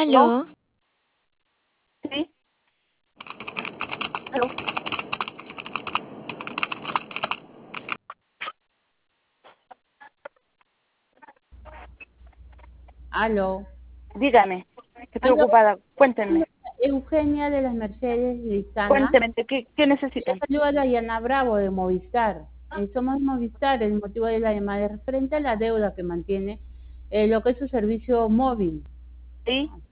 ¿No? Aló, ¿Sí? ¿Aló? Aló. Dígame, que estoy Aló, ocupada. Cuéntenme. Eugenia de las Mercedes Lizana. Cuéntenme, ¿qué Le necesitan? saluda Dayana Bravo de Movistar. Somos Movistar, el motivo de la llamada es referente a la deuda que mantiene lo que es su servicio móvil. ¿Sí?